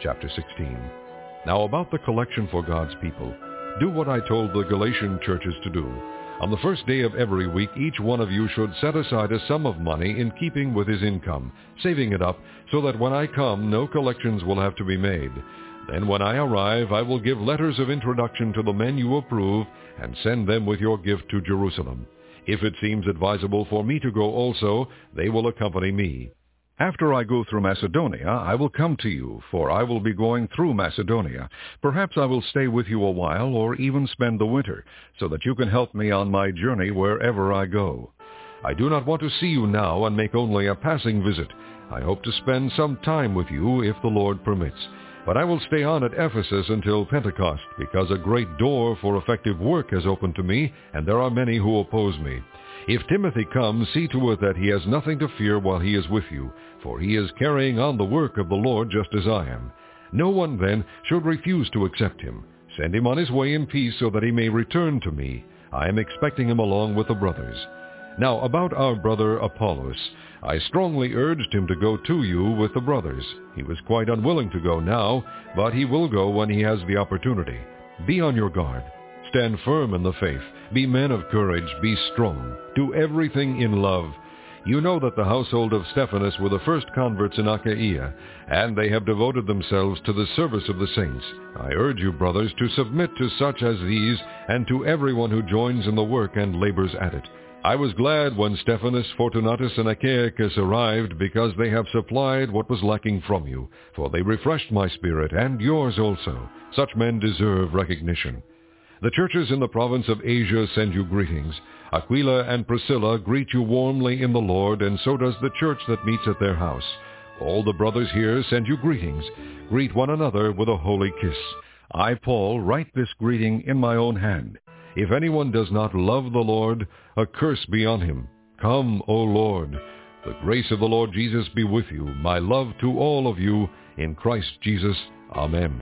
chapter 16. Now about the collection for God's people, do what I told the Galatian churches to do. On the first day of every week, each one of you should set aside a sum of money in keeping with his income, saving it up, so that when I come, no collections will have to be made. Then when I arrive, I will give letters of introduction to the men you approve, and send them with your gift to Jerusalem. If it seems advisable for me to go also, they will accompany me. After I go through Macedonia, I will come to you, for I will be going through Macedonia. Perhaps I will stay with you a while, or even spend the winter, so that you can help me on my journey wherever I go. I do not want to see you now and make only a passing visit. I hope to spend some time with you if the Lord permits. But I will stay on at Ephesus until Pentecost, because a great door for effective work has opened to me, and there are many who oppose me. If Timothy comes, see to it that he has nothing to fear while he is with you, for he is carrying on the work of the Lord just as I am. No one, then, should refuse to accept him. Send him on his way in peace so that he may return to me. I am expecting him along with the brothers. Now about our brother Apollos, I strongly urged him to go to you with the brothers. He was quite unwilling to go now, but he will go when he has the opportunity. Be on your guard. Stand firm in the faith. Be men of courage. Be strong. Do everything in love. You know that the household of Stephanas were the first converts in Achaia, and they have devoted themselves to the service of the saints. I urge you, brothers, to submit to such as these, and to everyone who joins in the work and labors at it. I was glad when Stephanas, Fortunatus, and Achaicus arrived, because they have supplied what was lacking from you, for they refreshed my spirit, and yours also. Such men deserve recognition. The churches in the province of Asia send you greetings. Aquila and Priscilla greet you warmly in the Lord, and so does the church that meets at their house. All the brothers here send you greetings. Greet one another with a holy kiss. I, Paul, write this greeting in my own hand. If anyone does not love the Lord, a curse be on him. Come, O Lord. The grace of the Lord Jesus be with you. My love to all of you in Christ Jesus. Amen.